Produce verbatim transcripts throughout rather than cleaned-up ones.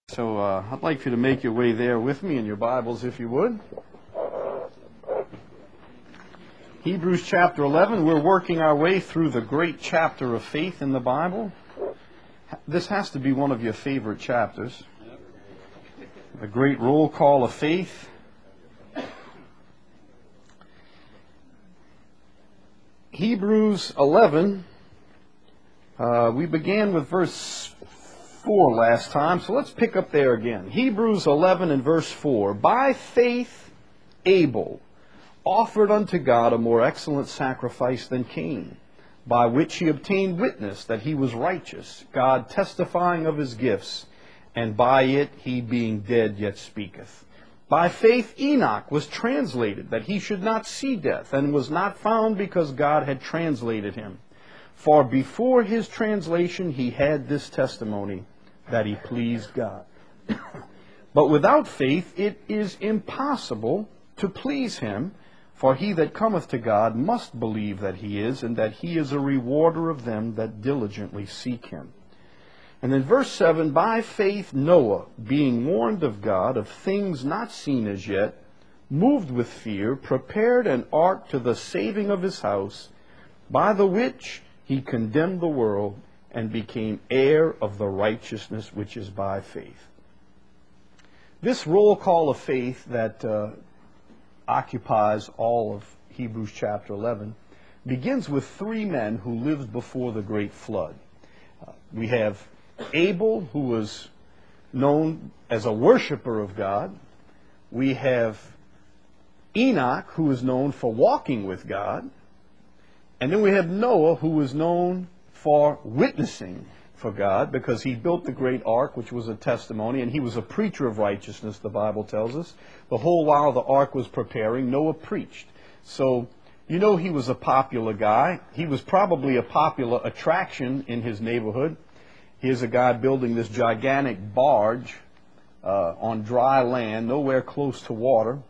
So uh, I'd like for you to make your way there with me in your Bibles, if you would. Hebrews chapter eleven, we're working our way through the great chapter of faith in the Bible. This has to be one of your favorite chapters. The great roll call of faith. Hebrews eleven, uh, we began with verse four last time, so let's pick up there again. Hebrews eleven and verse four. By faith Abel offered unto God a more excellent sacrifice than Cain, by which he obtained witness that he was righteous, God testifying of his gifts, and by it he being dead yet speaketh. By faith Enoch was translated, that he should not see death, and was not found because God had translated him. For before his translation he had this testimony, that he pleased God. But without faith it is impossible to please him, for he that cometh to God must believe that he is, and that he is a rewarder of them that diligently seek him. And then verse seven, by faith Noah, being warned of God of things not seen as yet, moved with fear, prepared an ark to the saving of his house, by the which he condemned the world, and became heir of the righteousness which is by faith. This roll call of faith that uh, occupies all of Hebrews chapter eleven begins with three men who lived before the great flood. Uh, we have Abel, who was known as a worshiper of God. We have Enoch, who was known for walking with God. And then we have Noah, who was known for witnessing for God, because he built the great ark, which was a testimony, and he was a preacher of righteousness, the Bible tells us. The whole while the ark was preparing, Noah preached. So, you know he was a popular guy. He was probably a popular attraction in his neighborhood. Here's a guy building this gigantic barge uh, on dry land, nowhere close to water.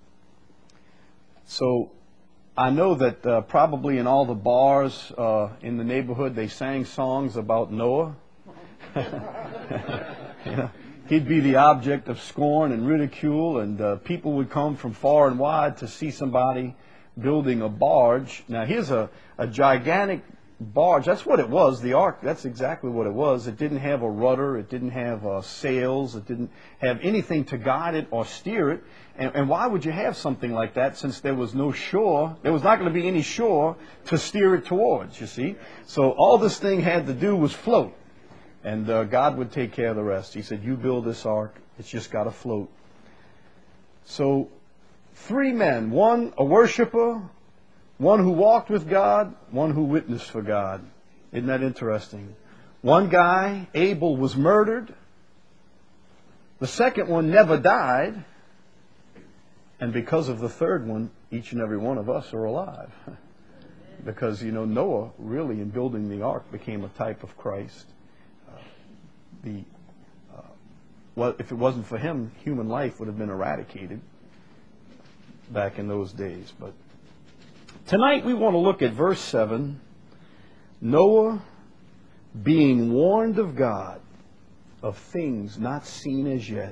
So, I know that uh, probably in all the bars uh, in the neighborhood they sang songs about Noah. You know, he'd be the object of scorn and ridicule, and uh, people would come from far and wide to see somebody building a barge. Now here's a, a gigantic barge. That's what it was, the ark. That's exactly what it was. It didn't have a rudder. It didn't have uh, sails. It didn't have anything to guide it or steer it. And, and why would you have something like that, since there was no shore? There was not going to be any shore to steer it towards, you see. So all this thing had to do was float. And uh, God would take care of the rest. He said, you build this ark. It's just got to float. So three men, one a worshiper, one who walked with God, one who witnessed for God. Isn't that interesting? One guy, Abel, was murdered. The second one never died. And because of the third one, each and every one of us are alive. Because, you know, Noah, really, in building the ark, became a type of Christ. Uh, the uh, well, if it wasn't for him, human life would have been eradicated back in those days. But tonight we want to look at verse seven. Noah, being warned of God of things not seen as yet.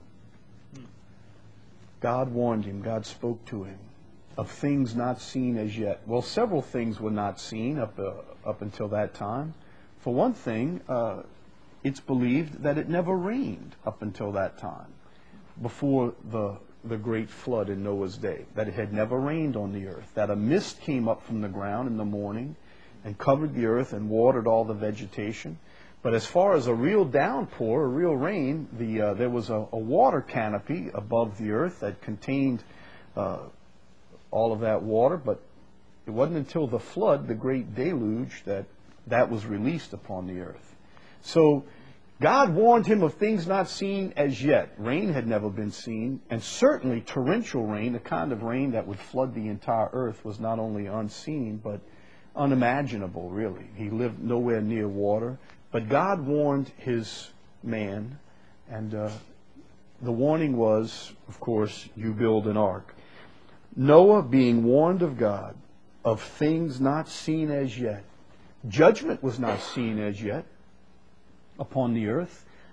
God warned him, God spoke to him of things not seen as yet. Well, several things were not seen up, uh, up until that time. For one thing, uh, it's believed that it never rained up until that time, before the, the great flood in Noah's day, that it had never rained on the earth, that a mist came up from the ground in the morning and covered the earth and watered all the vegetation. But as far as a real downpour, a real rain, the, uh, there was a, a water canopy above the earth that contained uh, all of that water. But it wasn't until the flood, the great deluge, that that was released upon the earth. So God warned him of things not seen as yet. Rain had never been seen. And certainly torrential rain, the kind of rain that would flood the entire earth, was not only unseen, but unimaginable, really. He lived nowhere near water. But God warned his man, and uh, the warning was, of course, you build an ark. Noah, being warned of God of things not seen as yet. Judgment was not seen as yet upon the earth.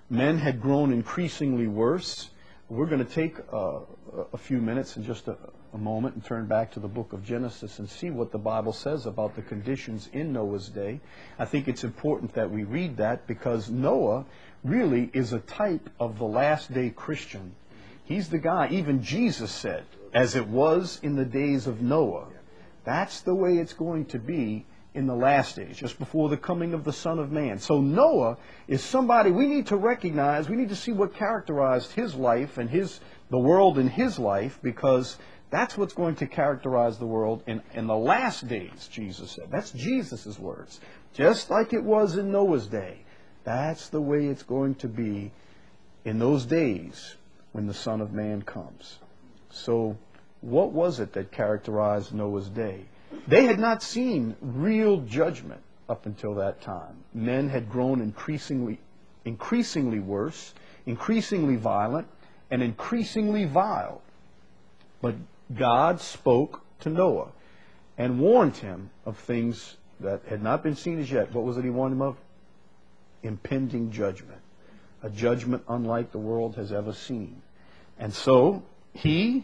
Men had grown increasingly worse. We're going to take uh, a few minutes in just a, a moment and turn back to the book of Genesis and see what the Bible says about the conditions in Noah's day. I think it's important that we read that because Noah really is a type of the last day Christian. He's the guy, even Jesus said, as it was in the days of Noah. That's the way it's going to be in the last days, just before the coming of the Son of Man. So Noah is somebody we need to recognize. We need to see what characterized his life and his the world in his life, because that's what's going to characterize the world in, in the last days, Jesus said. That's Jesus' words. Just like it was in Noah's day, that's the way it's going to be in those days when the Son of Man comes. So what was it that characterized Noah's day? They had not seen real judgment up until that time. Men had grown increasingly, increasingly worse, increasingly violent, and increasingly vile. But God spoke to Noah and warned him of things that had not been seen as yet. What was it he warned him of? Impending judgment. A judgment unlike the world has ever seen. And so he,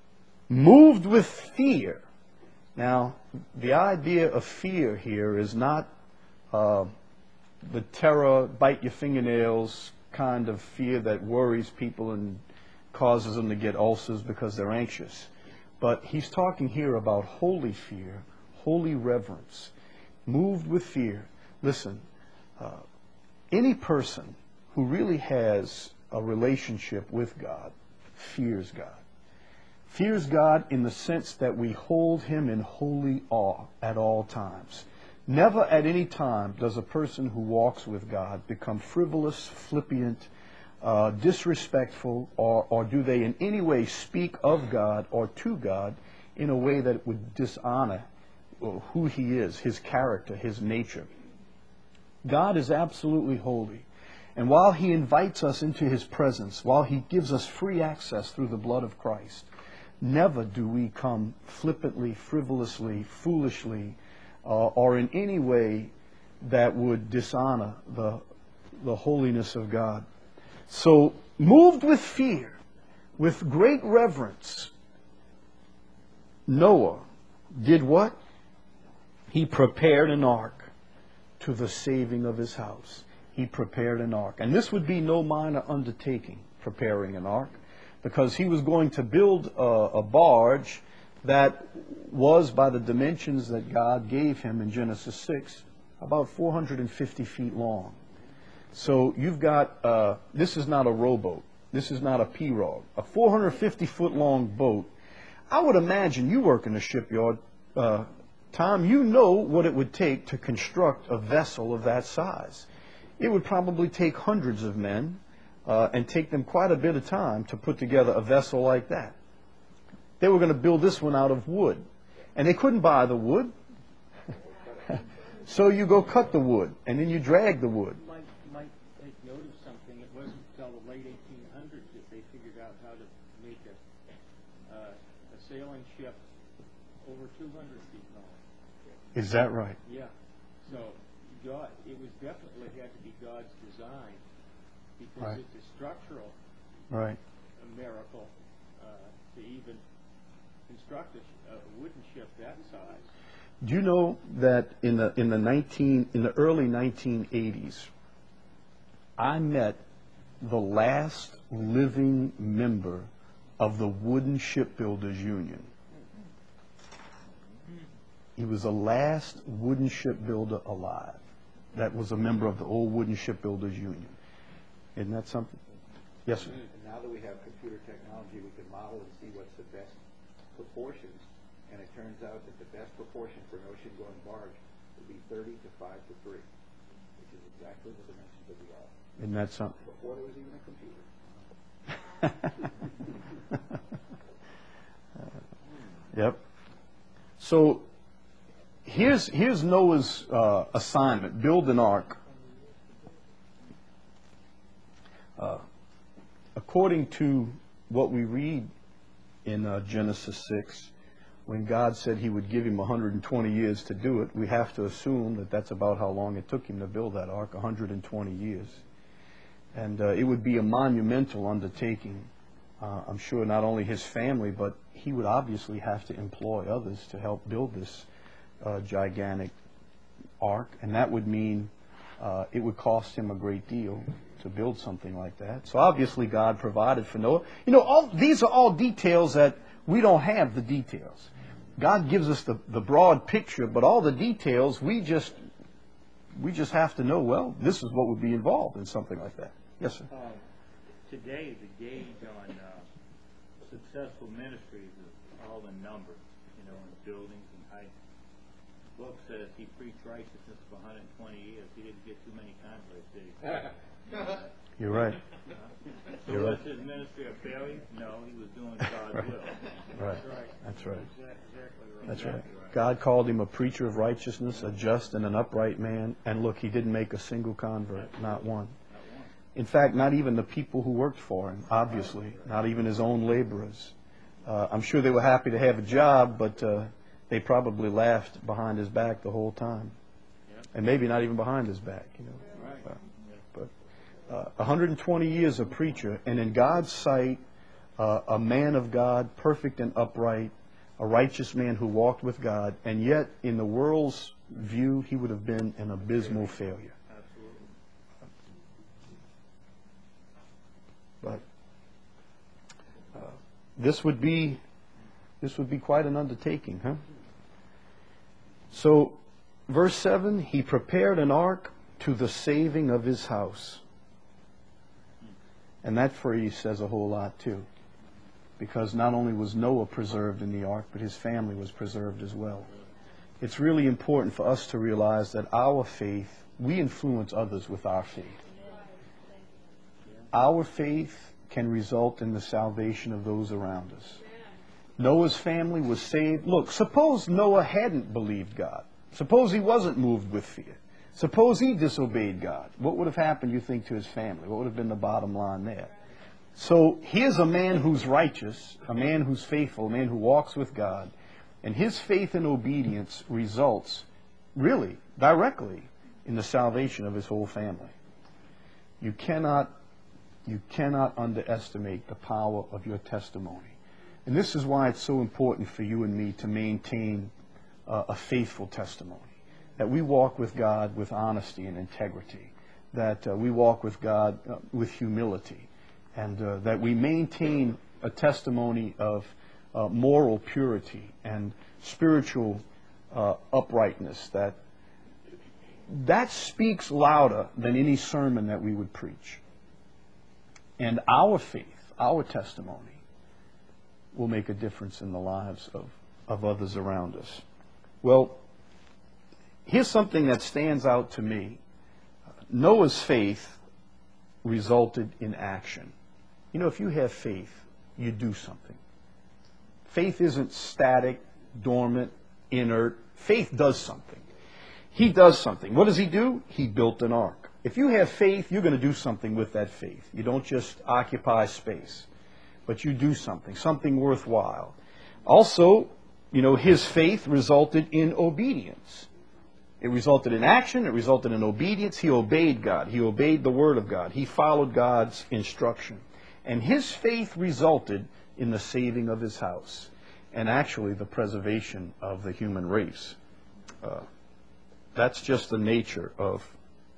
moved with fear. Now, the idea of fear here is not uh, the terror, bite your fingernails kind of fear that worries people and causes them to get ulcers because they're anxious. But he's talking here about holy fear, holy reverence, moved with fear. Listen, uh, any person who really has a relationship with God fears God. Fears God in the sense that we hold Him in holy awe at all times. Never at any time does a person who walks with God become frivolous, flippant, uh, disrespectful, or, or do they in any way speak of God or to God in a way that would dishonor who He is, His character, His nature. God is absolutely holy. And while He invites us into His presence, while He gives us free access through the blood of Christ, never do we come flippantly, frivolously, foolishly, uh, or in any way that would dishonor the, the holiness of God. So, moved with fear, with great reverence, Noah did what? He prepared an ark to the saving of his house. He prepared an ark. And this would be no minor undertaking, preparing an ark, because he was going to build a, a barge that was, by the dimensions that God gave him in Genesis six, about four hundred fifty feet long. So you've got, uh, this is not a rowboat. This is not a pirogue. A four hundred fifty foot long boat. I would imagine you work in a shipyard, uh, Tom, you know what it would take to construct a vessel of that size. It would probably take hundreds of men uh, and take them quite a bit of time to put together a vessel like that. They were going to build this one out of wood. And they couldn't buy the wood. So you go cut the wood, and then you drag the wood. You might, you might take note of something. It wasn't until the late eighteen hundreds that they figured out how to make a, uh, a sailing ship over two hundred feet long. Is that right? Yeah. So God, it was definitely had to be God's design, because Right. it's a structural Right. a miracle uh, to even construct a, sh- a wooden ship that size. Do you know that in the in the nineteen in the early nineteen eighties, I met the last living member of the Wooden Shipbuilders Union. He was the last wooden shipbuilder alive that was a member of the old Wooden Shipbuilders Union. Isn't that something? Yes, sir. And now that we have computer technology, we can model and see what's the best proportions. And it turns out that the best proportion for an ocean-going barge would be thirty to five to three, which is exactly the dimensions of the ark. Isn't that something? Before there was even a computer. Yep. So here's here's Noah's uh, assignment: build an ark. Uh, according to what we read in uh, Genesis six, when God said He would give him one hundred twenty years to do it, we have to assume that that's about how long it took him to build that ark, one hundred twenty years. And uh, it would be a monumental undertaking. Uh, I'm sure not only his family, but he would obviously have to employ others to help build this uh, gigantic ark. And that would mean uh, it would cost him a great deal to build something like that. So obviously God provided for Noah. You know, all these are all details that we don't have the details. God gives us the, the broad picture, but all the details we just we just have to know, well, this is what would be involved in something like that. Yes, sir. Uh, today, the gauge on uh, successful ministries is all in numbers, you know, in buildings and height. The book says he preached righteousness for one hundred twenty years. He didn't get too many converts, did he? You're right. So You're was right. his ministry a failure? No, he was doing God's will. Right. That's right. That's right. Exactly right. That's right. Exactly right. God called him a preacher of righteousness, a just and an upright man. And look, he didn't make a single convert, not one. Not one. In fact, not even the people who worked for him, obviously, not even his own laborers. Uh, I'm sure they were happy to have a job, but uh, they probably laughed behind his back the whole time. Yep. And maybe not even behind his back, you know. Right. Uh, but uh, one hundred twenty years a preacher, and in God's sight, uh, a man of God, perfect and upright, a righteous man who walked with God, and yet in the world's view, he would have been an abysmal failure. Absolutely. But uh, this would be this would be quite an undertaking, huh? So, verse seven, he prepared an ark to the saving of his house. And that phrase says a whole lot too. Because not only was Noah preserved in the ark, but his family was preserved as well. It's really important for us to realize that our faith, we influence others with our faith. Our faith can result in the salvation of those around us. Noah's family was saved. Look, suppose Noah hadn't believed God. Suppose he wasn't moved with fear. Suppose he disobeyed God. What would have happened, you think, to his family? What would have been the bottom line there? So here's a man who's righteous, a man who's faithful, a man who walks with God, and his faith and obedience results, really, directly, in the salvation of his whole family. You cannot, you cannot underestimate the power of your testimony. And this is why it's so important for you and me to maintain uh, a faithful testimony. That we walk with God with honesty and integrity. That uh, we walk with God uh, with humility. And uh, that we maintain a testimony of uh, moral purity and spiritual uh, uprightness. That that speaks louder than any sermon that we would preach. And our faith, our testimony, will make a difference in the lives of, of others around us. Well, here's something that stands out to me. Noah's faith resulted in action. You know, if you have faith, you do something. Faith isn't static, dormant, inert. Faith does something. He does something. What does he do? He built an ark. If you have faith, you're going to do something with that faith. You don't just occupy space, but you do something, something worthwhile. Also, you know, his faith resulted in obedience. It resulted in action. It resulted in obedience. He obeyed God. He obeyed the Word of God. He followed God's instruction. And his faith resulted in the saving of his house and actually the preservation of the human race. Uh, that's just the nature of,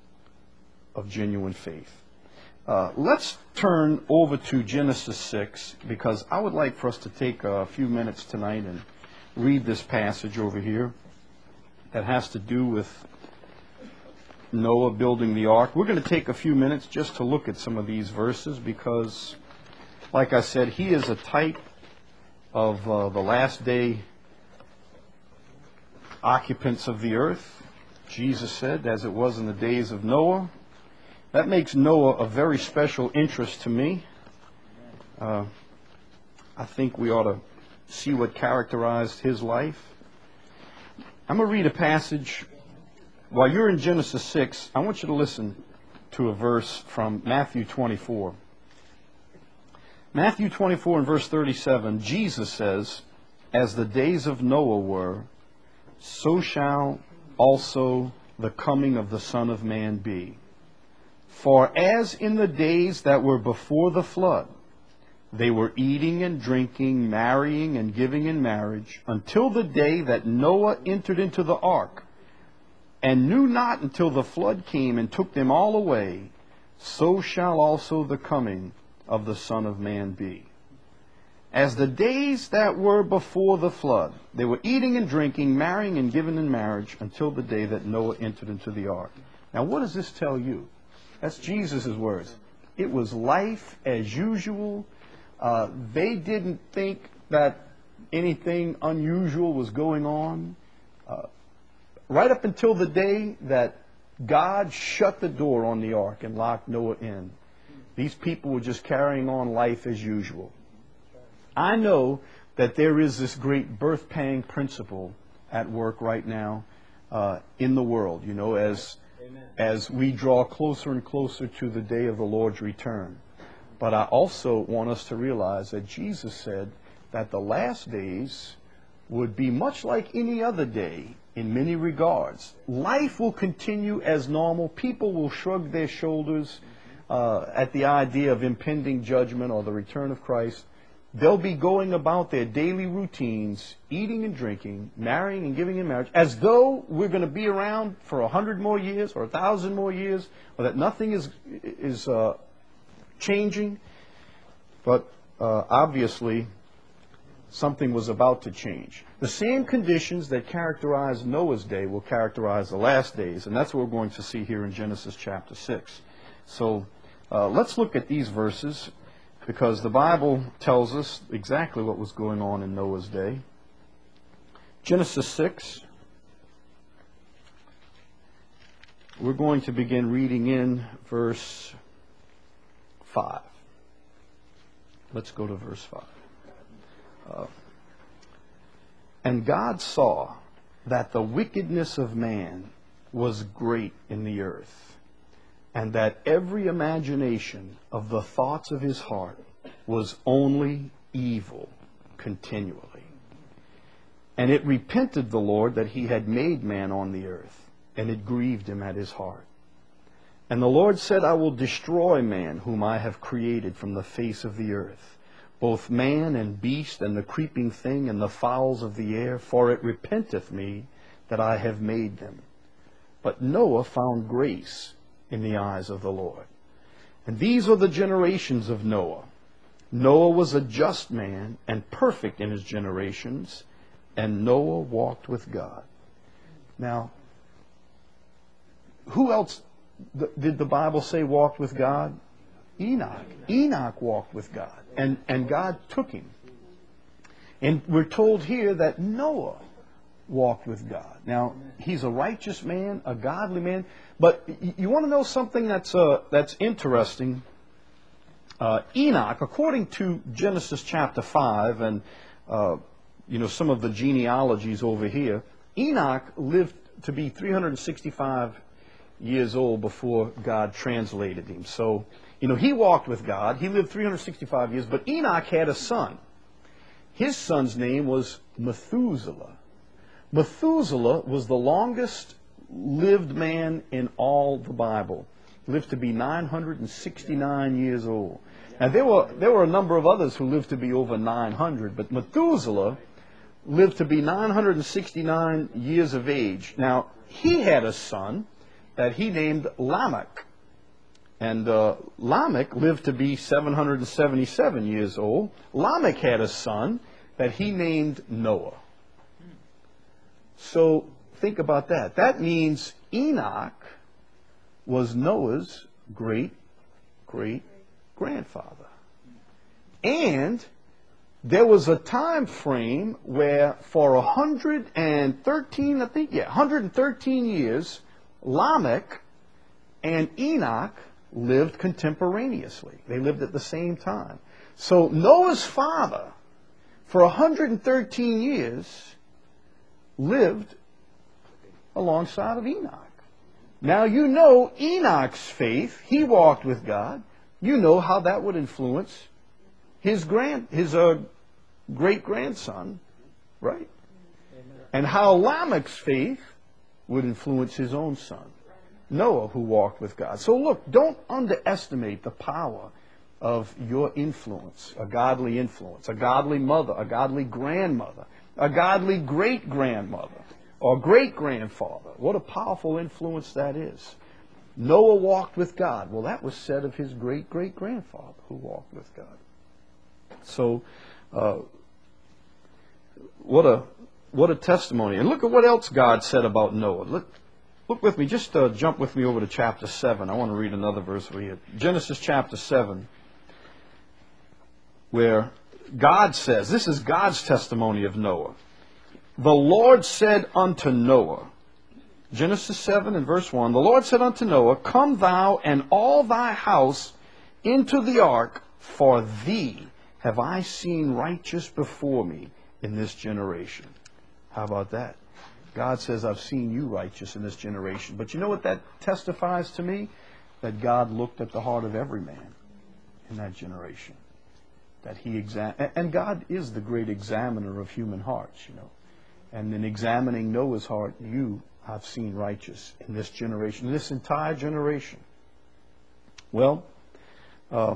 of genuine faith. Uh, let's turn over to Genesis six, because I would like for us to take a few minutes tonight and read this passage over here that has to do with Noah building the ark. We're going to take a few minutes just to look at some of these verses because, like I said, he is a type of uh, the last day occupants of the earth. Jesus said, as it was in the days of Noah. That makes Noah a very special interest to me. Uh, I think we ought to see what characterized his life. I'm going to read a passage. While you're in Genesis six, I want you to listen to a verse from Matthew twenty-four. Matthew twenty-four and verse thirty-seven, Jesus says, as the days of Noah were, so shall also the coming of the Son of Man be. For as in the days that were before the flood, they were eating and drinking, marrying and giving in marriage, until the day that Noah entered into the ark, and knew not until the flood came and took them all away, so shall also the coming of the Son of Man be. As the days that were before the flood, they were eating and drinking, marrying and giving in marriage, until the day that Noah entered into the ark. Now what does this tell you? That's Jesus' words. It was life as usual. Uh, they didn't think that anything unusual was going on. Uh, right up until the day that God shut the door on the ark and locked Noah in, these people were just carrying on life as usual. I know that there is this great birth pang principle at work right now uh, in the world, you know, as, as we draw closer and closer to the day of the Lord's return. But I also want us to realize that Jesus said that the last days would be much like any other day in many regards. Life will continue as normal. People will shrug their shoulders uh, at the idea of impending judgment or the return of Christ. They'll be going about their daily routines, eating and drinking, marrying and giving in marriage, as though we're going to be around for a hundred more years or a thousand more years, or that nothing is is uh, changing. But uh, obviously, something was about to change. The same conditions that characterized Noah's day will characterize the last days, and that's what we're going to see here in Genesis chapter six. So uh, let's look at these verses, because the Bible tells us exactly what was going on in Noah's day. Genesis six. We're going to begin reading in verse five. Let's go to verse five. Uh, and God saw that the wickedness of man was great in the earth, and that every imagination of the thoughts of his heart was only evil continually. And it repented the Lord that he had made man on the earth, and it grieved him at his heart. And the Lord said, I will destroy man whom I have created from the face of the earth, both man and beast and the creeping thing and the fowls of the air, for it repenteth me that I have made them. But Noah found grace in the eyes of the Lord. And these are the generations of Noah. Noah was a just man and perfect in his generations, and Noah walked with God. Now, who else did the Bible say walked with God? Enoch. Enoch walked with God, and, and God took him. And we're told here that Noah walked with God. Now, he's a righteous man, a godly man, but you want to know something that's uh, that's interesting? Uh, Enoch, according to Genesis chapter five, and uh, you know some of the genealogies over here, Enoch lived to be three hundred sixty-five years old before God translated him. So, you know, he walked with God. He lived three hundred sixty-five years, but Enoch had a son. His son's name was Methuselah. Methuselah was the longest lived man in all the Bible. He lived to be nine hundred sixty-nine years old. Now, there were, there were a number of others who lived to be over nine hundred, but Methuselah lived to be nine hundred sixty-nine years of age. Now, he had a son that he named Lamech. And uh, Lamech lived to be seven hundred seventy-seven years old. Lamech had a son that he named Noah. So think about that. That means Enoch was Noah's great, great grandfather. And there was a time frame where for one hundred thirteen, I think, yeah, one hundred thirteen years, Lamech and Enoch lived contemporaneously. They lived at the same time. So Noah's father, for one hundred thirteen years, lived alongside of Enoch. Now you know Enoch's faith. He walked with God. You know how that would influence his grand, his uh, great-grandson, right? Amen. And how Lamech's faith would influence his own son. Noah who walked with God. So look, don't underestimate the power of your influence, a godly influence, a godly mother, a godly grandmother, a godly great-grandmother, or great-grandfather. What a powerful influence that is. Noah walked with God. Well, that was said of his great-great-grandfather who walked with God. So, uh, what a what a testimony. And look at what else God said about Noah. Look, look with me. Just uh, jump with me over to chapter seven. I want to read another verse for you. Genesis chapter seven, where God says, this is God's testimony of Noah. The Lord said unto Noah, Genesis seven and verse one, the Lord said unto Noah, come thou and all thy house into the ark, for thee have I seen righteous before me in this generation. How about that? God says, I've seen you righteous in this generation. But you know what that testifies to me? That God looked at the heart of every man in that generation. That he exam- and God is the great examiner of human hearts, you know. And in examining Noah's heart, you I've seen righteous in this generation, in this entire generation. Well, uh,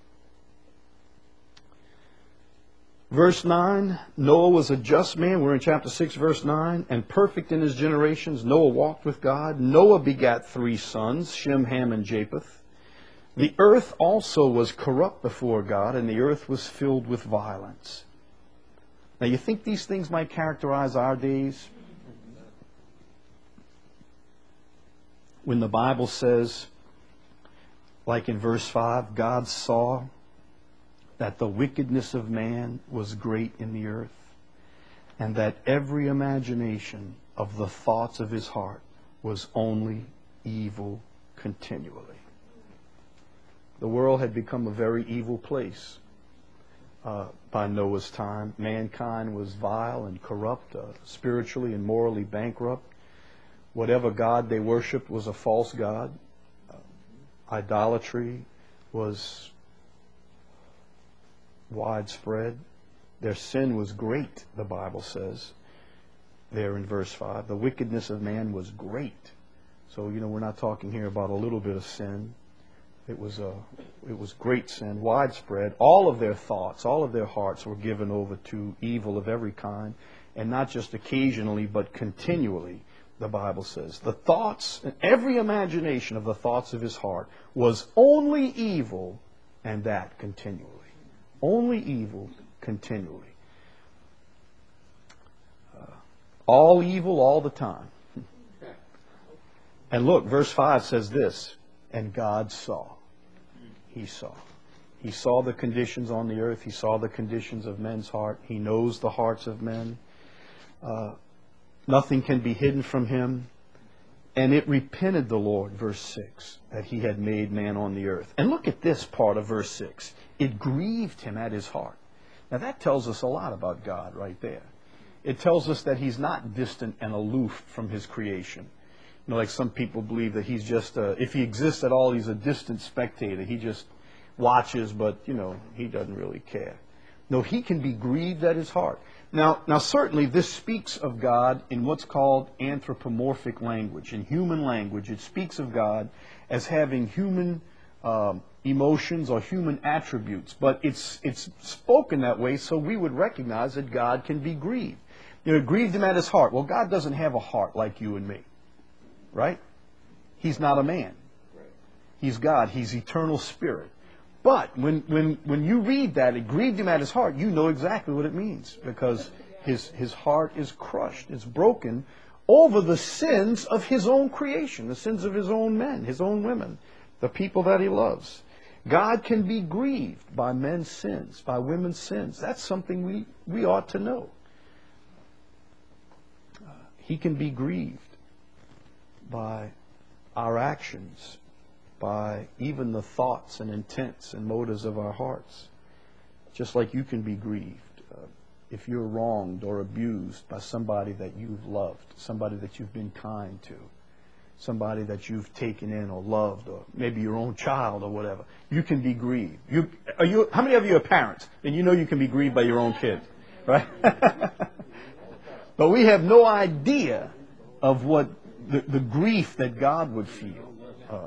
verse nine, Noah was a just man. We're in chapter six, verse nine. And perfect in his generations, Noah walked with God. Noah begat three sons, Shem, Ham, and Japheth. The earth also was corrupt before God, and the earth was filled with violence. Now, you think these things might characterize our days? When the Bible says, like in verse five, God saw that the wickedness of man was great in the earth, and that every imagination of the thoughts of his heart was only evil continually. The world had become a very evil place uh, by Noah's time. Mankind was vile and corrupt, uh, spiritually and morally bankrupt. Whatever god they worshipped was a false god. Uh, idolatry was widespread. Their sin was great, the Bible says, there in verse five. The wickedness of man was great. So, you know, we're not talking here about a little bit of sin. It was a, it was great sin, widespread. All of their thoughts, all of their hearts were given over to evil of every kind, and not just occasionally, but continually, the Bible says. The thoughts, every imagination of the thoughts of his heart was only evil, and that continually. Only evil continually. Uh, all evil all the time. And look, verse five says this, and God saw. He saw. He saw the conditions on the earth. He saw the conditions of men's heart. He knows the hearts of men. Uh, nothing can be hidden from him. And it repented the Lord, verse six, that he had made man on the earth. And look at this part of verse six. It grieved him at his heart. Now that tells us a lot about God right there. It tells us that he's not distant and aloof from his creation. You know, like some people believe that he's just, a, if he exists at all, he's a distant spectator. He just watches, but, you know, he doesn't really care. No, he can be grieved at his heart. Now, now certainly this speaks of God in what's called anthropomorphic language. In human language, it speaks of God as having human um, emotions or human attributes. But it's, it's spoken that way so we would recognize that God can be grieved. You know, it grieved him at his heart. Well, God doesn't have a heart like you and me. Right? He's not a man. He's God. He's eternal spirit. But when, when, when you read that, it grieved him at his heart, you know exactly what it means. Because his, his heart is crushed. It's broken over the sins of his own creation, the sins of his own men, his own women, the people that he loves. God can be grieved by men's sins, by women's sins. That's something we, we ought to know. Uh, he can be grieved by our actions, by even the thoughts and intents and motives of our hearts. Just like you can be grieved uh, if you're wronged or abused by somebody that you've loved, somebody that you've been kind to, somebody that you've taken in or loved, or maybe your own child or whatever. You can be grieved. You, are you, how many of you are parents? And you know you can be grieved by your own kid, right? But we have no idea of what the, the grief that God would feel. Uh,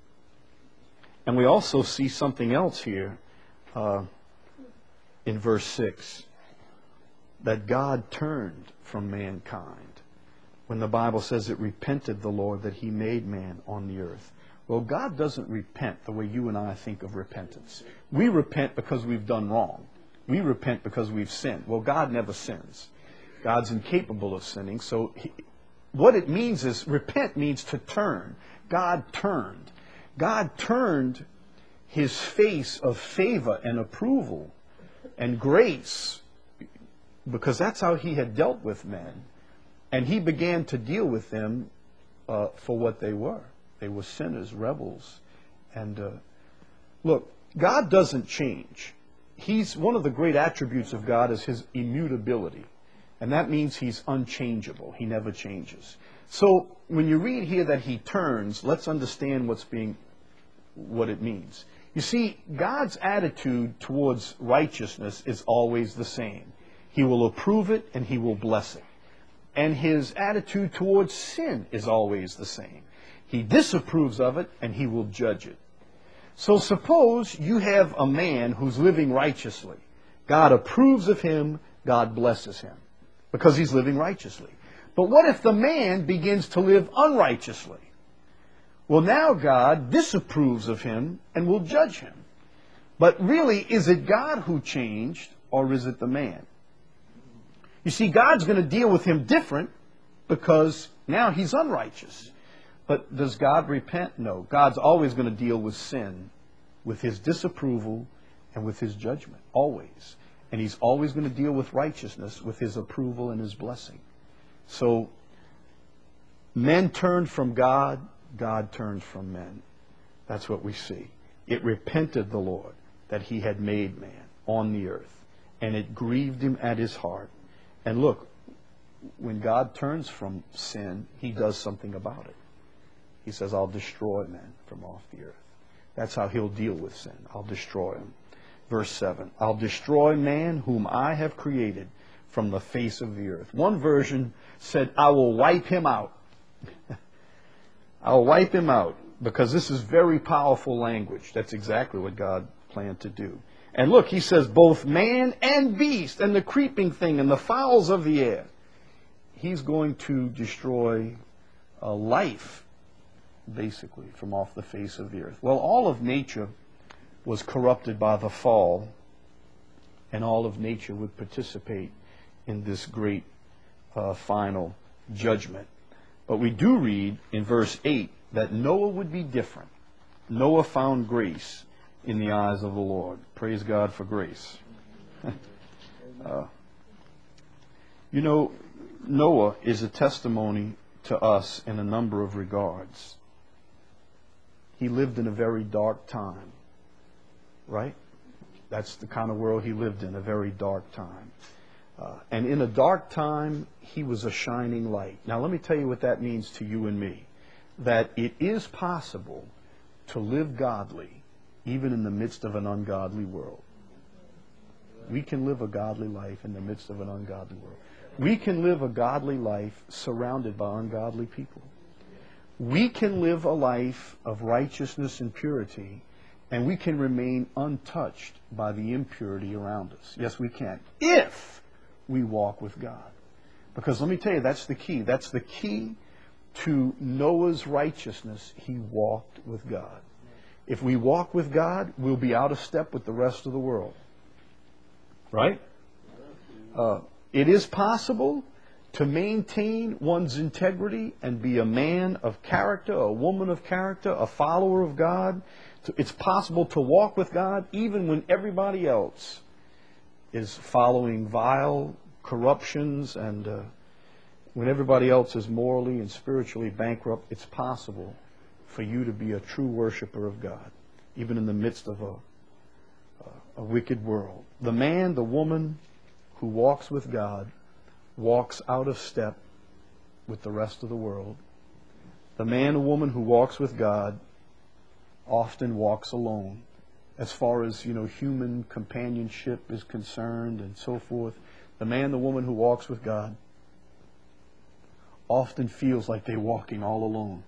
and we also see something else here uh, in verse six, that God turned from mankind. When the Bible says it repented the Lord that He made man on the earth. Well, God doesn't repent the way you and I think of repentance. We repent because we've done wrong. We repent because we've sinned. Well, God never sins. God's incapable of sinning. So he, what it means is, repent means to turn. God turned. God turned His face of favor and approval and grace, because that's how He had dealt with men. And He began to deal with them uh, for what they were. They were sinners, rebels. And uh, look, God doesn't change. He's one of the great attributes of God is His immutability. And that means He's unchangeable. He never changes. So when you read here that He turns, let's understand what's being, what it means. You see, God's attitude towards righteousness is always the same. He will approve it and He will bless it. And His attitude towards sin is always the same. He disapproves of it and He will judge it. So suppose you have a man who's living righteously. God approves of him, God blesses him, because he's living righteously. But what if the man begins to live unrighteously? Well, now God disapproves of him and will judge him. But really, is it God who changed, or is it the man? You see, God's going to deal with him different because now he's unrighteous. But does God repent? No. God's always going to deal with sin, with His disapproval and with His judgment. Always. And He's always going to deal with righteousness, with His approval and His blessing. So, men turned from God, God turned from men. That's what we see. It repented the Lord that He had made man on the earth, and it grieved Him at His heart. And look, when God turns from sin, He does something about it. He says, I'll destroy men from off the earth. That's how He'll deal with sin. I'll destroy him. Verse seven, I'll destroy man whom I have created from the face of the earth. One version said, I will wipe him out. I'll wipe him out, because this is very powerful language. That's exactly what God planned to do. And look, He says, both man and beast and the creeping thing and the fowls of the air. He's going to destroy uh, life, basically, from off the face of the earth. Well, all of nature was corrupted by the fall, and all of nature would participate in this great uh, final judgment. But we do read in verse eight that Noah would be different. Noah found grace in the eyes of the Lord. Praise God for grace. uh, you know, Noah is a testimony to us in a number of regards. He lived in a very dark time, right? That's the kind of world he lived in, a very dark time. Uh, and in a dark time, he was a shining light. Now, let me tell you what that means to you and me. That it is possible to live godly even in the midst of an ungodly world. We can live a godly life in the midst of an ungodly world. We can live a godly life surrounded by ungodly people. We can live a life of righteousness and purity, and we can remain untouched by the impurity around us. Yes, we can, if we walk with God. Because let me tell you, that's the key. That's the key to Noah's righteousness. He walked with God. If we walk with God, we'll be out of step with the rest of the world. Right? Uh, it is possible to maintain one's integrity and be a man of character, a woman of character, a follower of God. It's possible to walk with God even when everybody else is following vile corruptions, and uh, when everybody else is morally and spiritually bankrupt. It's possible for you to be a true worshiper of God, even in the midst of a, a wicked world. The man, the woman who walks with God walks out of step with the rest of the world. The man or woman who walks with God often walks alone, as far as, you know, human companionship is concerned and so forth. The man, the woman who walks with God often feels like they're walking all alone.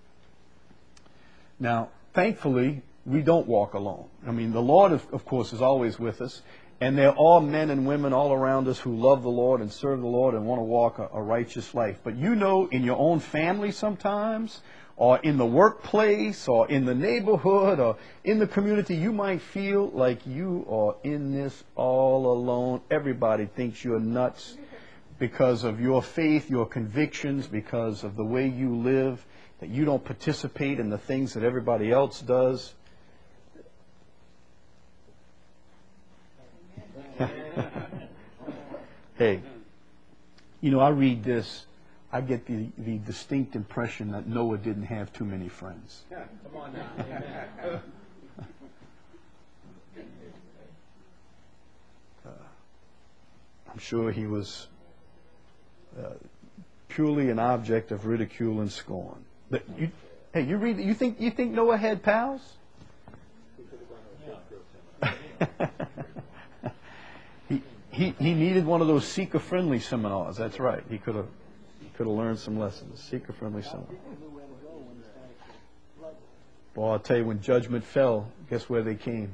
Now, thankfully, we don't walk alone. I mean, the Lord, of, of course, is always with us. And there are men and women all around us who love the Lord and serve the Lord and want to walk a, a righteous life. But you know, in your own family sometimes, or in the workplace, or in the neighborhood, or in the community, you might feel like you are in this all alone. Everybody thinks you're nuts because of your faith, your convictions, because of the way you live, that you don't participate in the things that everybody else does. Hey, you know, I read this, I get the, the distinct impression that Noah didn't have too many friends. Yeah, come on now. uh, I'm sure he was uh, purely an object of ridicule and scorn. But you, hey, you read, you think you think Noah had pals? he, he he needed one of those seeker-friendly seminars. That's right. He could have he could have learned some lessons. Seeker-friendly seminar. Boy, I'll tell you, when judgment fell, guess where they came?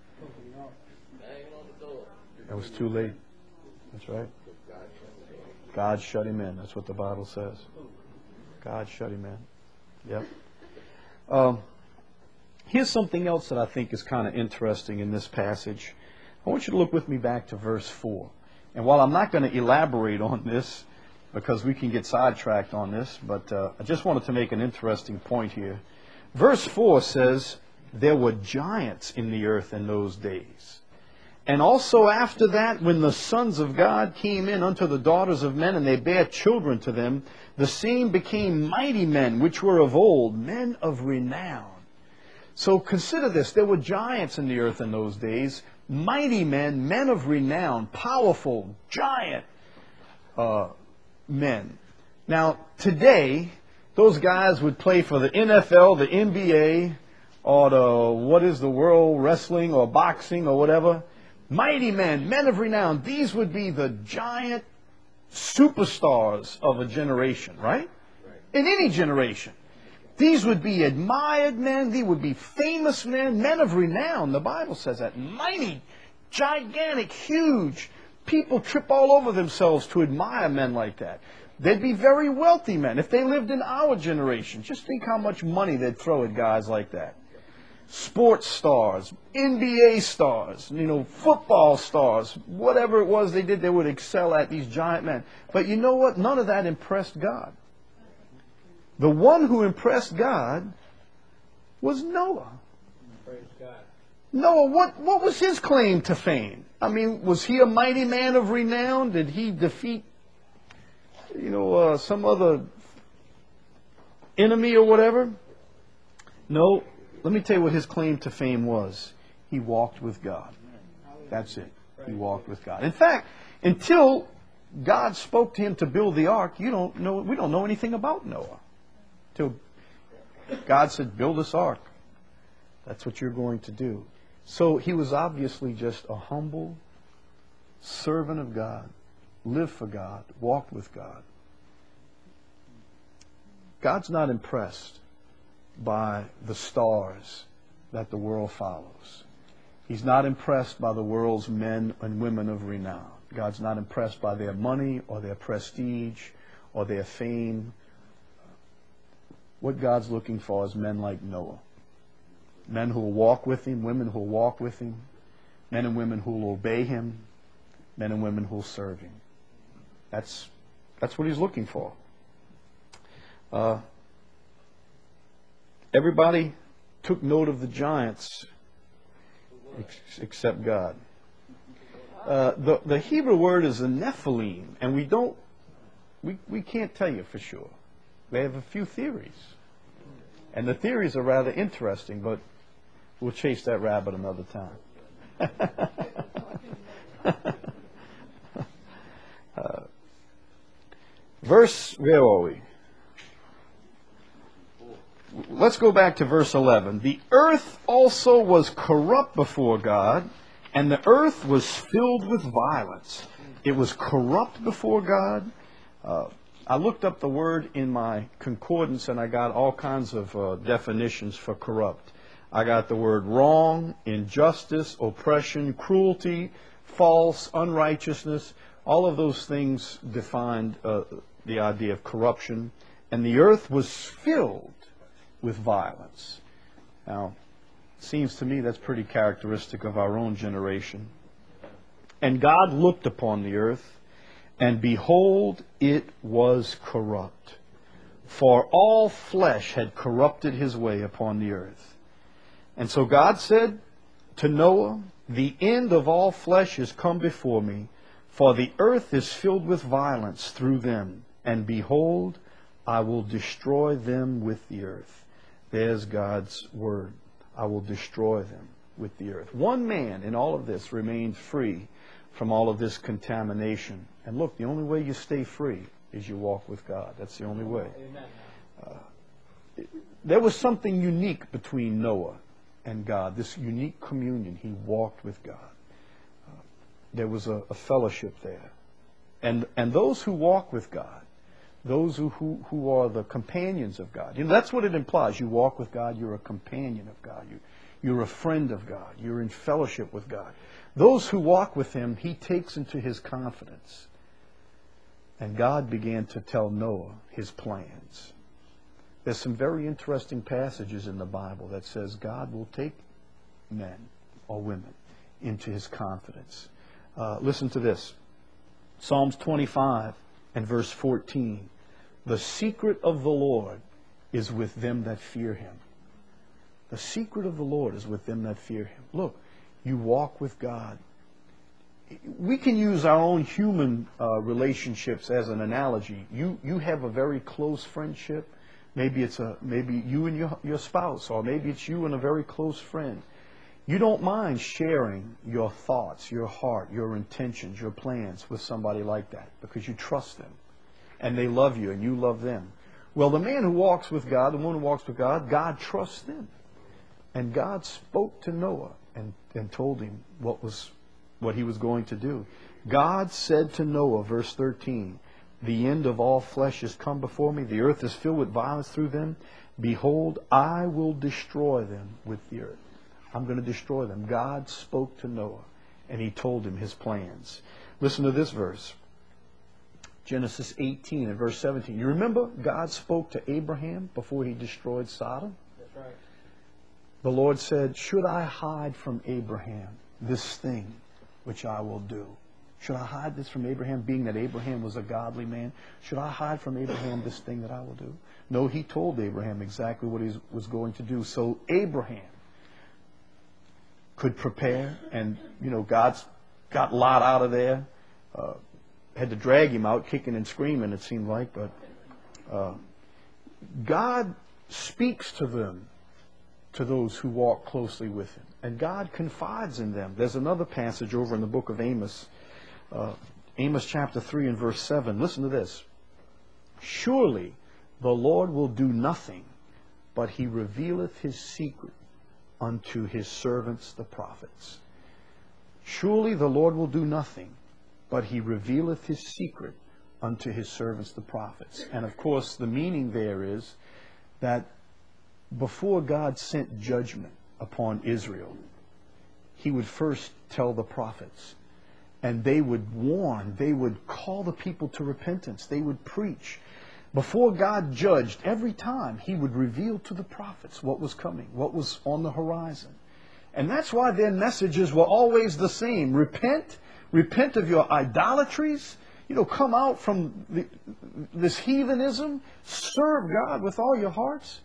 It was too late. That's right. God shut him in. That's what the Bible says. God shut him in. Yep. Um, here's something else that I think is kind of interesting in this passage. I want you to look with me back to verse four. And while I'm not going to elaborate on this, because we can get sidetracked on this, but uh, I just wanted to make an interesting point here. Verse four says, there were giants in the earth in those days. And also after that, when the sons of God came in unto the daughters of men, and they bare children to them, the same became mighty men, which were of old, men of renown. So consider this, there were giants in the earth in those days, mighty men, men of renown, powerful, giant uh, men. Now, today, those guys would play for the N F L, the N B A, or the, what is the World Wrestling, or boxing, or whatever. Mighty men, men of renown, these would be the giant superstars of a generation, right? In any generation. These would be admired men, these would be famous men, men of renown. The Bible says that. Mighty, gigantic, huge. People trip all over themselves to admire men like that. They'd be very wealthy men. If they lived in our generation, just think how much money they'd throw at guys like that. Sports stars, N B A stars, you know, football stars, whatever it was they did, they would excel at, these giant men. But you know what? None of that impressed God. The one who impressed God was Noah. Praise God. Noah, what, what was his claim to fame? I mean, was he a mighty man of renown? Did he defeat, you know, uh, some other enemy or whatever? No. Let me tell you what his claim to fame was. He walked with God. That's it. He walked with God. In fact, until God spoke to him to build the ark, you don't know, we don't know anything about Noah. Till God said, build this ark. That's what you're going to do. So he was obviously just a humble servant of God, lived for God, walked with God. God's not impressed by the stars that the world follows. He's not impressed by the world's men and women of renown. God's not impressed by their money or their prestige or their fame. What God's looking for is men like Noah. Men who will walk with him, women who will walk with him, men and women who will obey him, men and women who will serve him. That's, that's what he's looking for. Uh, Everybody took note of the giants ex- except God. Uh, the, the Hebrew word is a Nephilim, and we don't, we, we can't tell you for sure. They have a few theories. And the theories are rather interesting, but we'll chase that rabbit another time. uh, verse, where are we? Let's go back to verse eleven. The earth also was corrupt before God, and the earth was filled with violence. It was corrupt before God. Uh, I looked up the word in my concordance and I got all kinds of uh, definitions for corrupt. I got the word wrong, injustice, oppression, cruelty, false, unrighteousness. All of those things defined uh, the idea of corruption. And the earth was filled with violence. Now, it seems to me that's pretty characteristic of our own generation. And God looked upon the earth, and behold, it was corrupt. For all flesh had corrupted his way upon the earth. And so God said to Noah, the end of all flesh is come before me, for the earth is filled with violence through them. And behold, I will destroy them with the earth. There's God's word. I will destroy them with the earth. One man in all of this remained free from all of this contamination. And look, the only way you stay free is you walk with God. That's the only way. Uh, there was something unique between Noah and God, this unique communion. He walked with God. Uh, there was a, a fellowship there. And, and those who walk with God, those who, who, who are the companions of God, you know, that's what it implies. You walk with God, you're a companion of God. You, you're a friend of God. You're in fellowship with God. Those who walk with him, he takes into his confidence. And God began to tell Noah his plans. There's some very interesting passages in the Bible that says God will take men or women into his confidence. Uh, listen to this. Psalms twenty-five and verse fourteen. The secret of the Lord is with them that fear him. The secret of the Lord is with them that fear him. Look, you walk with God. We can use our own human uh, relationships as an analogy. You you have a very close friendship. Maybe it's a maybe you and your your spouse, or maybe it's you and a very close friend. You don't mind sharing your thoughts, your heart, your intentions, your plans with somebody like that because you trust them and they love you and you love them. Well, the man who walks with God, the woman who walks with God, God trusts them. And God spoke to Noah and, and told him what was what he was going to do. God said to Noah, verse thirteen, the end of all flesh is come before me. The earth is filled with violence through them. Behold, I will destroy them with the earth. I'm going to destroy them. God spoke to Noah, and he told him his plans. Listen to this verse. Genesis eighteen and verse seventeen. You remember God spoke to Abraham before he destroyed Sodom? That's right. The Lord said, should I hide from Abraham this thing which I will do? Should I hide this from Abraham, being that Abraham was a godly man? Should I hide from Abraham this thing that I will do? No, he told Abraham exactly what he was going to do. So Abraham could prepare, and, you know, God's got Lot out of there. Uh, had to drag him out, kicking and screaming, it seemed like. But uh, God speaks to them, to those who walk closely with him. And God confides in them. There's another passage over in the book of Amos, uh, Amos chapter three and verse seven. Listen to this. Surely the Lord will do nothing, but he revealeth his secret unto his servants the prophets. Surely the Lord will do nothing, but he revealeth his secret unto his servants the prophets. And of course the meaning there is that before God sent judgment upon Israel, he would first tell the prophets, and they would warn, they would call the people to repentance, they would preach. Before God judged, every time he would reveal to the prophets what was coming, what was on the horizon. And that's why their messages were always the same. Repent, repent of your idolatries, you know, come out from the, this heathenism, serve God with all your hearts.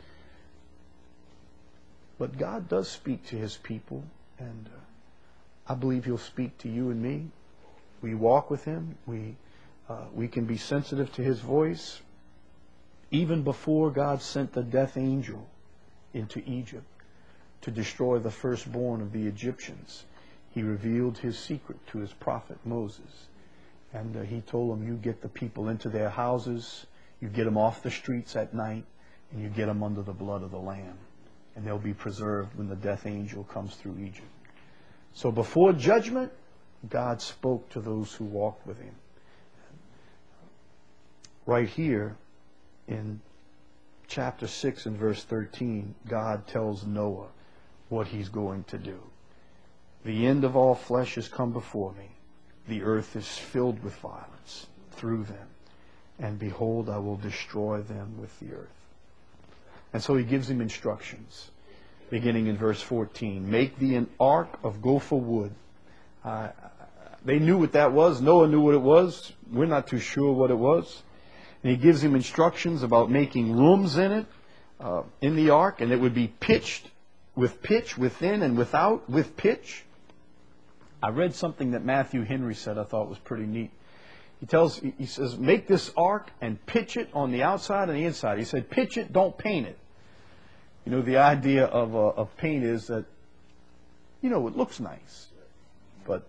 But God does speak to his people, and uh, I believe he'll speak to you and me. We walk with him. We, uh, we can be sensitive to his voice. Even before God sent the death angel into Egypt to destroy the firstborn of the Egyptians, he revealed his secret to his prophet Moses. And uh, he told him, you get the people into their houses, you get them off the streets at night, and you get them under the blood of the Lamb. And they'll be preserved when the death angel comes through Egypt. So before judgment, God spoke to those who walked with him. right here in chapter six and verse thirteen, God tells Noah what he's going to do. The end of all flesh has come before me. The earth is filled with violence through them. And behold, I will destroy them with the earth. And so he gives him instructions, beginning in verse fourteen. Make thee an ark of gopher wood. Uh, they knew what that was. Noah knew what it was. We're not too sure what it was. And he gives him instructions about making rooms in it, uh, in the ark, and it would be pitched with pitch within and without with pitch. I read something that Matthew Henry said I thought was pretty neat. He tells, he says, make this ark and pitch it on the outside and the inside. He said, pitch it, don't paint it. You know, the idea of, uh, of paint is that, you know, it looks nice, but,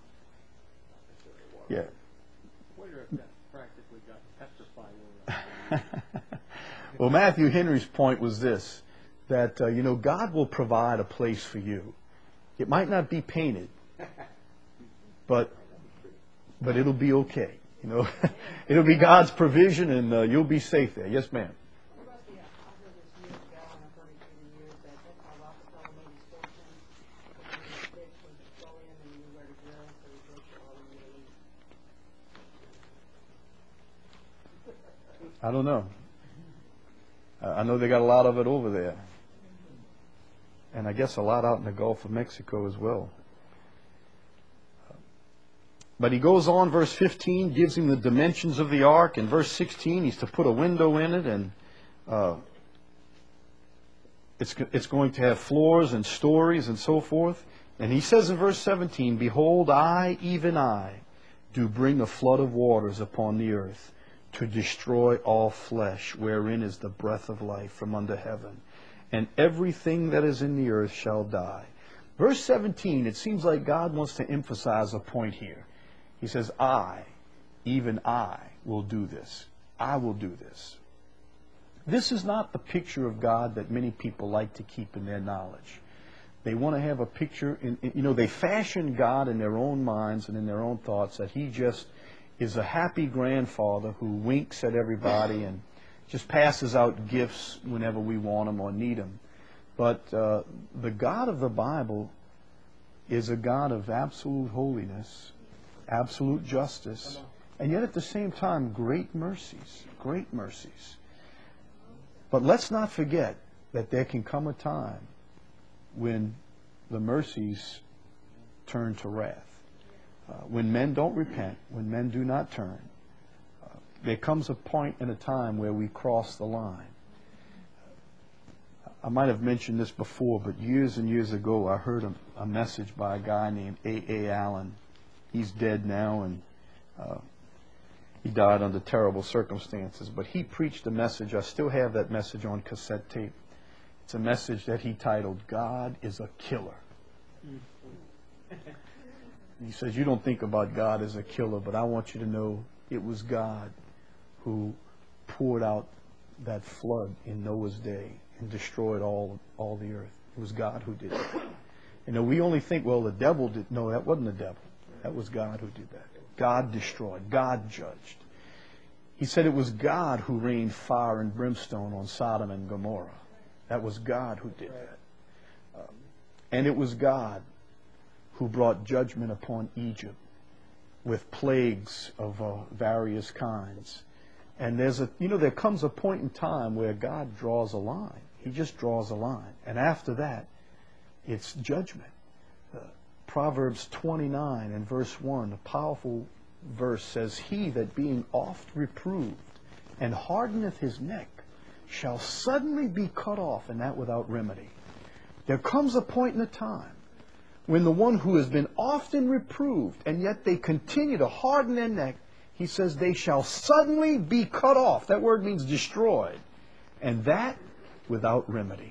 yeah. I wonder if that practically got petrified. Well, Matthew Henry's point was this, that, uh, you know, God will provide a place for you. It might not be painted, but but it'll be okay. You know, it'll be God's provision, and uh, you'll be safe there. Yes, ma'am. I don't know. I know they got a lot of it over there. And I guess a lot out in the Gulf of Mexico as well. But he goes on, verse fifteen, gives him the dimensions of the ark. In verse sixteen, he's to put a window in it, and uh, it's, it's going to have floors and stories and so forth. And he says in verse seventeen, behold, I, even I, do bring a flood of waters upon the earth, to destroy all flesh, wherein is the breath of life from under heaven. And everything that is in the earth shall die. Verse seventeen, it seems like God wants to emphasize a point here. He says, I, even I, will do this. I will do this. This is not the picture of God that many people like to keep in their knowledge. They want to have a picture, in, in, you know, they fashion God in their own minds and in their own thoughts that He just is a happy grandfather who winks at everybody and just passes out gifts whenever we want them or need them. But uh, the God of the Bible is a God of absolute holiness, absolute justice, and yet at the same time, great mercies, great mercies. But let's not forget that there can come a time when the mercies turn to wrath. Uh, when men don't repent, when men do not turn, uh, there comes a point in a time where we cross the line. I might have mentioned this before, but years and years ago, I heard a, a message by a guy named A A Allen. He's dead now, and uh, he died under terrible circumstances. But he preached a message. I still have that message on cassette tape. It's a message that he titled, God is a Killer. He says, you don't think about God as a killer, but I want you to know it was God who poured out that flood in Noah's day and destroyed all, all the earth. It was God who did it. You know, we only think, well, the devil did. No, that wasn't the devil. That was God who did that. God destroyed. God judged. He said it was God who rained fire and brimstone on Sodom and Gomorrah. That was God who did that. Um, and it was God who brought judgment upon Egypt with plagues of uh, various kinds. And there's a, you know, there comes a point in time where God draws a line. He just draws a line. And after that, it's judgment. Uh, Proverbs twenty-nine and verse one, a powerful verse, says, he that being oft reproved and hardeneth his neck shall suddenly be cut off, and that without remedy. There comes a point in a time when the one who has been often reproved, and yet they continue to harden their neck, he says they shall suddenly be cut off. That word means destroyed. And that without remedy.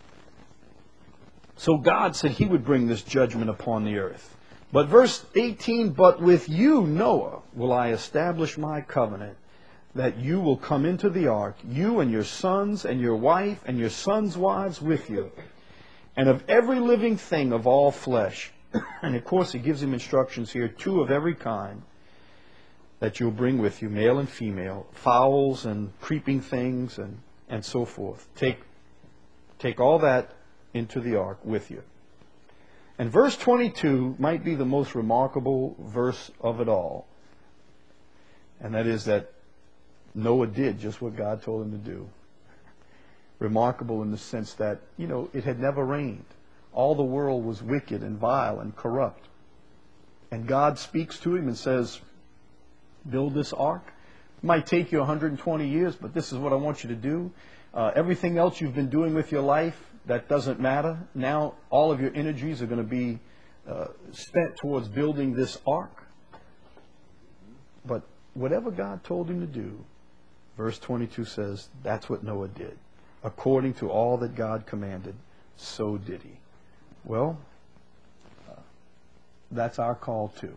So God said He would bring this judgment upon the earth. But verse eighteen, but with you, Noah, will I establish my covenant, that you will come into the ark, you and your sons and your wife and your sons' wives with you, and of every living thing of all flesh. And of course, He gives him instructions here, two of every kind. that you'll bring with you, male and female, fowls and creeping things and, and so forth. Take, take all that into the ark with you. And verse twenty-two might be the most remarkable verse of it all. And that is that Noah did just what God told him to do. Remarkable in the sense that, you know, it had never rained. All the world was wicked and vile and corrupt. And God speaks to him and says, build this ark. It might take you one hundred twenty years, but this is what I want you to do. Uh, everything else you've been doing with your life, that doesn't matter. Now all of your energies are going to be uh, spent towards building this ark. But whatever God told him to do, verse twenty-two says, that's what Noah did. According to all that God commanded, so did he. Well, uh, that's our call too.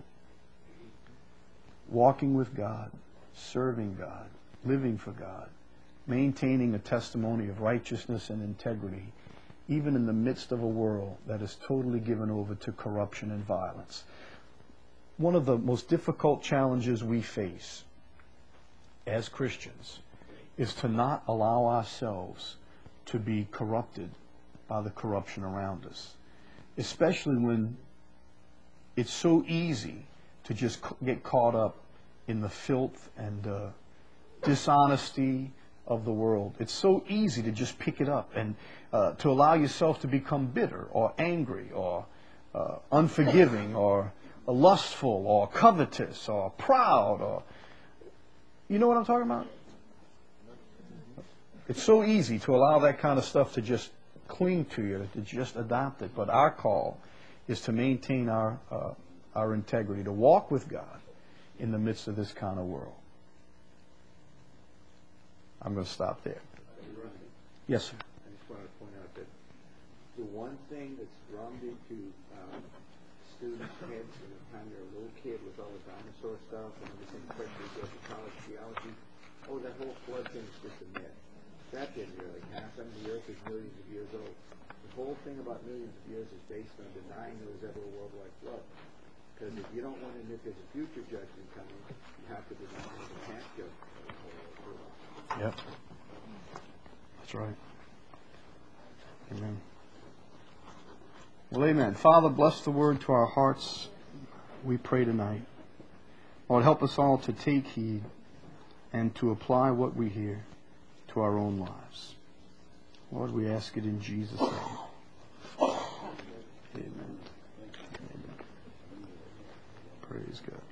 Walking with God, serving God, living for God, maintaining a testimony of righteousness and integrity, even in the midst of a world that is totally given over to corruption and violence. One of the most difficult challenges we face as Christians is to not allow ourselves to be corrupted by the corruption around us, especially when it's so easy to just get caught up in the filth and uh, dishonesty of the world. It's so easy to just pick it up and uh, to allow yourself to become bitter or angry or uh, unforgiving or lustful or covetous or proud or... You know what I'm talking about? It's so easy to allow that kind of stuff to just cling to you, to just adopt it. But our call is to maintain our uh, our integrity, to walk with God in the midst of this kind of world. I'm going to stop there. Yes, sir. I just want to point out that the one thing that's drummed into um, students' heads from the time they're a little kid with all the dinosaur stuff and everything, especially if you college theology, oh, that whole flood thing is just a myth. That didn't really happen. The earth is millions of years old. The whole thing about millions of years is based on denying there was ever a worldwide flood. Because if you don't want to admit there's a future judgment coming, you have to deny there's a past judgment. Yep. That's right. Amen. Well, amen. Father, bless the word to our hearts. We pray tonight. Lord, help us all to take heed and to apply what we hear to our own lives. Lord, we ask it in Jesus' name. Amen. Amen. Praise God.